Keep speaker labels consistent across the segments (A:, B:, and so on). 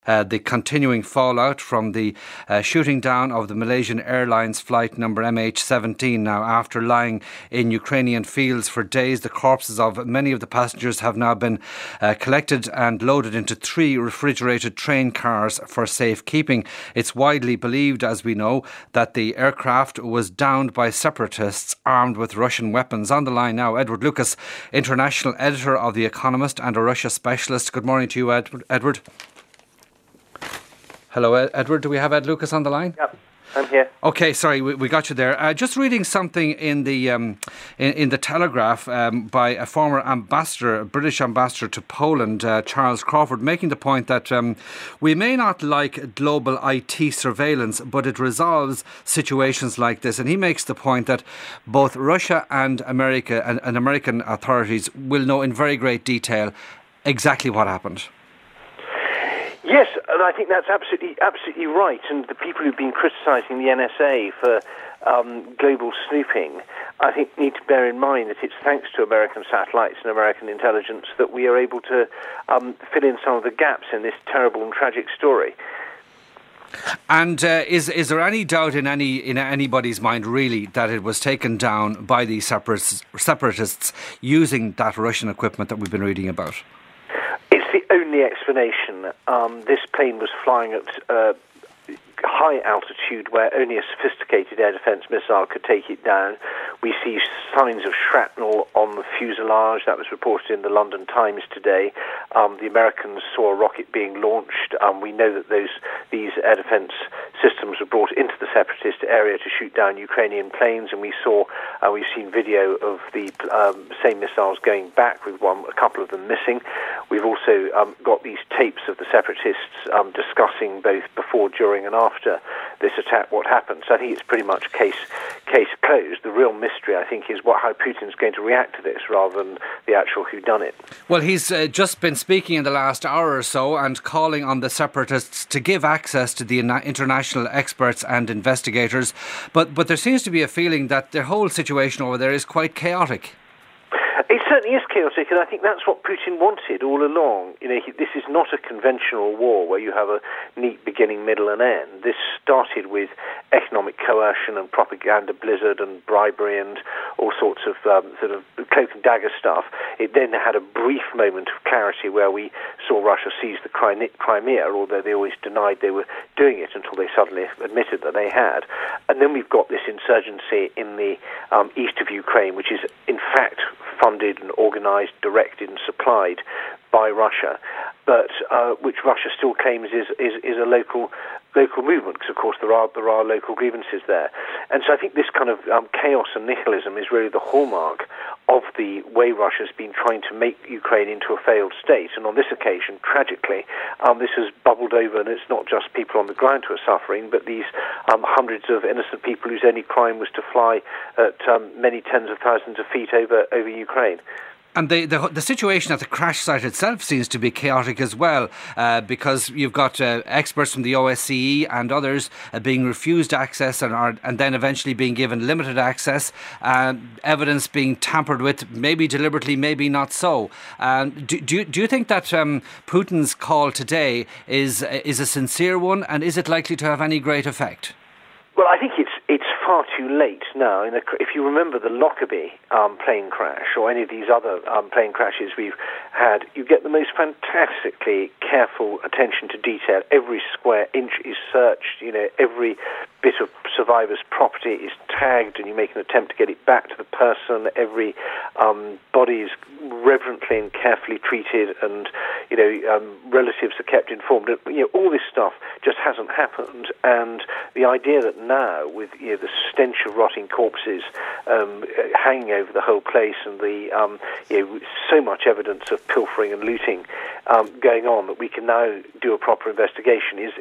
A: The continuing fallout from the shooting down of the Malaysian Airlines flight number MH17. Now, after lying in Ukrainian fields for days, the corpses of many of the passengers have now been collected and loaded into 3 refrigerated train cars for safekeeping. It's widely believed, as we know, that the aircraft was downed by separatists armed with Russian weapons. On the line now, Edward Lucas, international editor of The Economist and a Russia specialist. Good morning to you, Edward. Hello, Edward. Do we have Ed Lucas on the line?
B: Yep, I'm here.
A: Okay, sorry, we got you there. Just reading something in the in the Telegraph by a former ambassador, British ambassador to Poland, Charles Crawford, making the point that we may not like global IT surveillance, but it resolves situations like this. And he makes the point that both Russia and America and American authorities will know in very great detail exactly what happened.
B: Yes, and I think that's absolutely right. And the people who've been criticising the NSA for global snooping, I think, need to bear in mind that it's thanks to American satellites and American intelligence that we are able to fill in some of the gaps in this terrible and tragic story.
A: And is there any doubt in anybody's mind, really, that it was taken down by these separatists using that Russian equipment that we've been reading about?
B: The only explanation. This plane was flying at high altitude where only a sophisticated air defence missile could take it down. We see signs of shrapnel on the fuselage. That was reported in the London Times today. The Americans saw a rocket being launched. We know that these air defence systems were brought into the separatist area to shoot down Ukrainian planes, and we've seen video of the same missiles going back with a couple of them missing. We've also got these tapes of the separatists discussing both before, during and after this attack what happened. So I think it's pretty much case closed. The real mystery, I think, is how Putin's going to react to this rather than the actual whodunit. Well,
A: he's just been speaking in the last hour or so and calling on the separatists to give access to the international experts and investigators. But there seems to be a feeling that the whole situation over there is quite chaotic.
B: It certainly is chaotic, and I think that's what Putin wanted all along. This is not a conventional war where you have a neat beginning, middle and end. This started with economic coercion and propaganda blizzard and bribery and all sorts of sort of cloak and dagger stuff. It then had a brief moment of clarity where we saw Russia seize the Crimea, although they always denied they were doing it until they suddenly admitted that they had. And then we've got this insurgency in the east of Ukraine, which is in fact funded and organised, directed and supplied by Russia, but which Russia still claims is a local movement, because of course there are local grievances there. And so I think this kind of chaos and nihilism is really the hallmark of the way Russia's been trying to make Ukraine into a failed state. And on this occasion, tragically, this has bubbled over, and it's not just people on the ground who are suffering, but these hundreds of innocent people whose only crime was to fly at many tens of thousands of feet over Ukraine.
A: And the situation at the crash site itself seems to be chaotic as well, because you've got experts from the OSCE and others being refused access and then eventually being given limited access, evidence being tampered with, maybe deliberately, maybe not so. Do you think that Putin's call today is a sincere one, and is it likely to have any great effect?
B: Well, I think it's far too late now. If you remember the Lockerbie plane crash or any of these other plane crashes we've had, you get the most fantastically careful attention to detail. Every square inch is searched. Every bit of survivor's property is tagged, and you make an attempt to get it back to the person. Every body is reverently and carefully treated, and relatives are kept informed. All this stuff just hasn't happened, and the idea that now, with the stench of rotting corpses hanging over the whole place, and the so much evidence of pilfering and looting going on, that we can now do a proper investigation is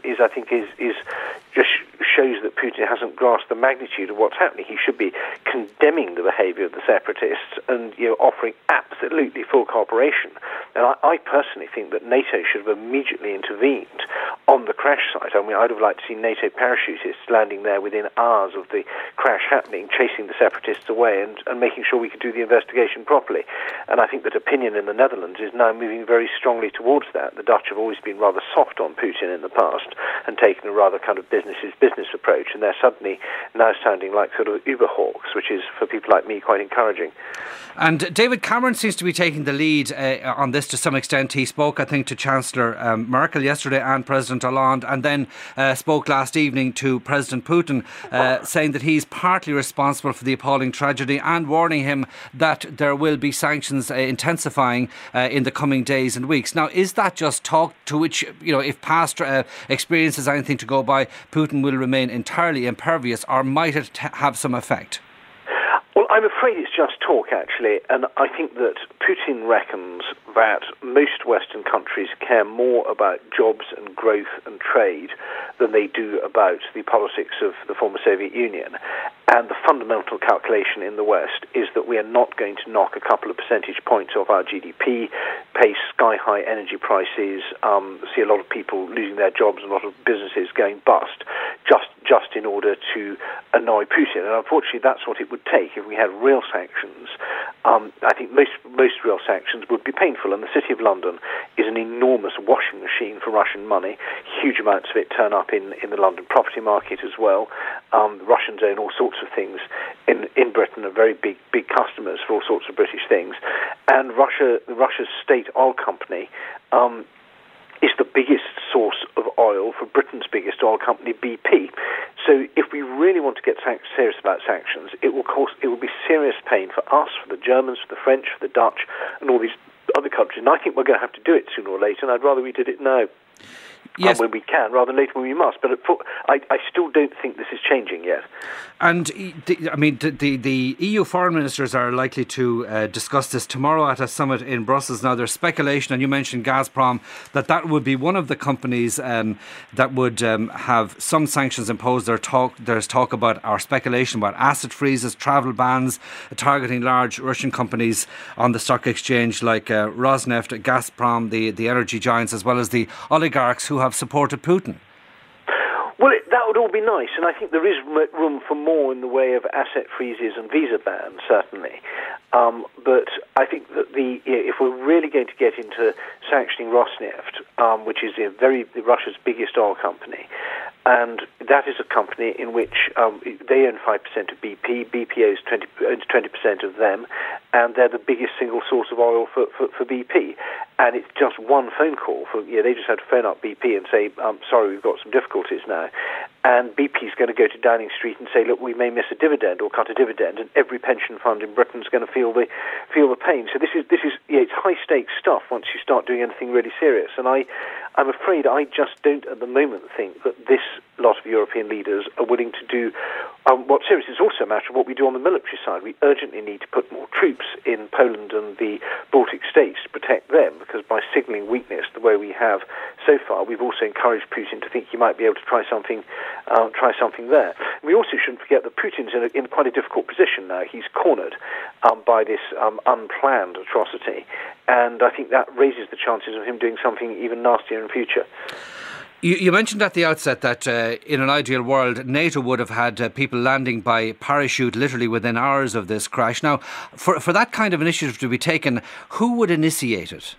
B: just shows that Putin hasn't grasped the magnitude of what's happening. He should be condemning the behaviour of the separatists and offering absolutely full cooperation. And I personally think that NATO should have immediately intervened on the crash site. I mean, I'd have liked to see NATO parachutists landing there within hours of the crash happening, chasing the separatists away and making sure we could do the investigation properly. And I think that opinion in the Netherlands is now moving very strongly towards that. The Dutch have always been rather soft on Putin in the past and taken a rather kind of business approach, and they're suddenly now sounding like sort of Uberhawks, which is, for people like me, quite encouraging.
A: And David Cameron seems to be taking the lead on this to some extent. He spoke, I think, to Chancellor Merkel yesterday and President Hollande, and then spoke last evening to President Putin, saying that he's partly responsible for the appalling tragedy and warning him that there will be sanctions intensifying in the coming days and weeks. Now, is that just talk to which, if past experience is anything to go by, Putin will remain entirely impervious, or might it have some effect?
B: Well, I'm afraid it's just talk, actually, and I think that Putin reckons that most Western countries care more about jobs and growth and trade than they do about the politics of the former Soviet Union. And the fundamental calculation in the West is that we are not going to knock a couple of percentage points off our GDP, pay sky-high energy prices, see a lot of people losing their jobs, a lot of businesses going bust, just in order to annoy Putin. And unfortunately, that's what it would take if we had real sanctions. I think most real sanctions would be painful, and the City of London is an enormous washing machine for Russian money. Huge amounts of it turn up in the London property market as well. The Russians own all sorts of things in Britain, are very big customers for all sorts of British things. And Russia's state oil company is the biggest source of oil for Britain's biggest oil company, BP. So if we really want to get serious about sanctions, it will be serious pain for us, for the Germans, for the French, for the Dutch, and all these other countries. And I think we're going to have to do it sooner or later, and I'd rather we did it now. Yes. When we can, rather than later when we must. But I still don't think this is changing yet.
A: And the EU foreign ministers are likely to discuss this tomorrow at a summit in Brussels. Now, there's speculation, and you mentioned Gazprom, that would be one of the companies that would have some sanctions imposed. There's talk about, or speculation about, asset freezes, travel bans, targeting large Russian companies on the stock exchange like Rosneft, Gazprom, the energy giants, as well as the oligarchs who have supported Putin.
B: Well, that would all be nice, and I think there is room for more in the way of asset freezes and visa bans, certainly. But I think that if we're really going to get into sanctioning Rosneft, which is Russia's biggest oil company, and that is a company in which they own 5% of BP, BP owns 20% of them, and they're the biggest single source of oil for BP. And it's just one phone call. They just had to phone up BP and say, sorry, we've got some difficulties now. And BP's going to go to Downing Street and say, look, we may miss a dividend or cut a dividend, and every pension fund in Britain is going to feel the pain. So this is it's high stakes stuff once you start doing anything really serious. And I'm afraid I just don't at the moment think that this lot of European leaders are willing to do what's serious. It's also a matter of what we do on the military side. We urgently need to put more troops in Poland and the Baltic states to protect them, because by signalling weakness the way we have so far, we've also encouraged Putin to think he might be able to try something there. We also shouldn't forget that Putin's in quite a difficult position now. He's cornered by this unplanned atrocity, and I think that raises the chances of him doing something even nastier in future.
A: You mentioned at the outset that in an ideal world, NATO would have had people landing by parachute literally within hours of this crash. Now, for that kind of initiative to be taken, who would initiate it?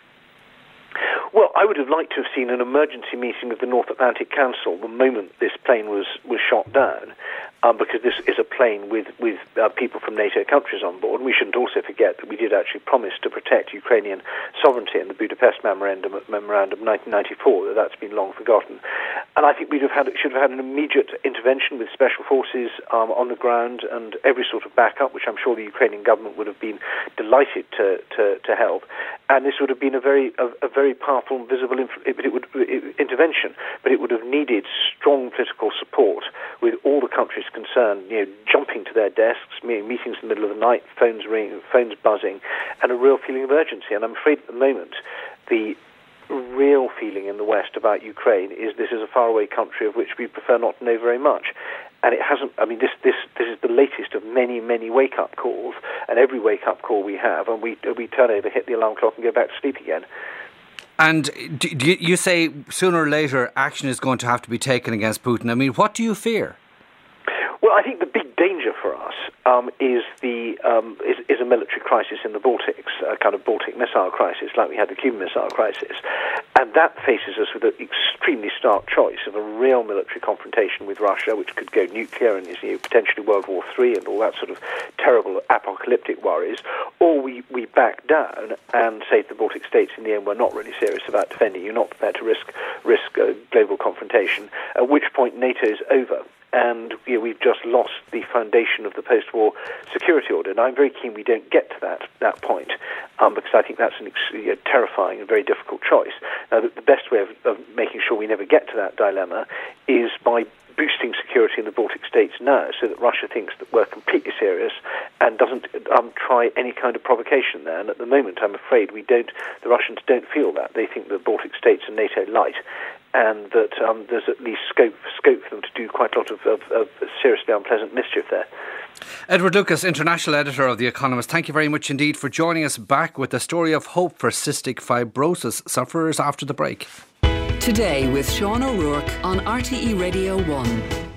B: Well, I would have liked to have seen an emergency meeting of the North Atlantic Council the moment this plane was shot down, because this is a plane with people from NATO countries on board. And we shouldn't also forget that we did actually promise to protect Ukrainian sovereignty in the Budapest Memorandum of 1994. That's been long forgotten. And I think should have had an immediate intervention with special forces on the ground and every sort of backup, which I'm sure the Ukrainian government would have been delighted to help. And this would have been a very powerful and visible intervention, but it would have needed strong political support with all the countries concerned, jumping to their desks, meetings in the middle of the night, phones ringing, phones buzzing, and a real feeling of urgency. And I'm afraid at the moment, the real feeling in the West about Ukraine is this is a faraway country of which we prefer not to know very much. And it hasn't, this is the latest of many, many wake-up calls, and every wake-up call we have, and we turn over, hit the alarm clock, and go back to sleep again.
A: And you say sooner or later action is going to have to be taken against Putin. I mean, what do you fear?
B: Well, I think the big danger for us is a military crisis in the Baltics, a kind of Baltic missile crisis, like we had the Cuban Missile Crisis, and that faces us with an extremely stark choice of a real military confrontation with Russia, which could go nuclear and is potentially World War III and all that sort of terrible apocalyptic worries, or we back down and say to the Baltic states, in the end, we're not really serious about defending you, not prepared to risk global confrontation, at which point NATO is over. And we've just lost the foundation of the post-war security order. And I'm very keen we don't get to that point, because I think that's a terrifying and very difficult choice. Now, the best way of making sure we never get to that dilemma is by boosting security in the Baltic states now, so that Russia thinks that we're completely serious and doesn't try any kind of provocation there. And at the moment, I'm afraid the Russians don't feel that. They think the Baltic states are NATO light, and that there's at least scope for them to do quite a lot of seriously unpleasant mischief there.
A: Edward Lucas, International Editor of The Economist, thank you very much indeed for joining us, back with a story of hope for cystic fibrosis sufferers after the break.
C: Today with Sean O'Rourke on RTE Radio 1.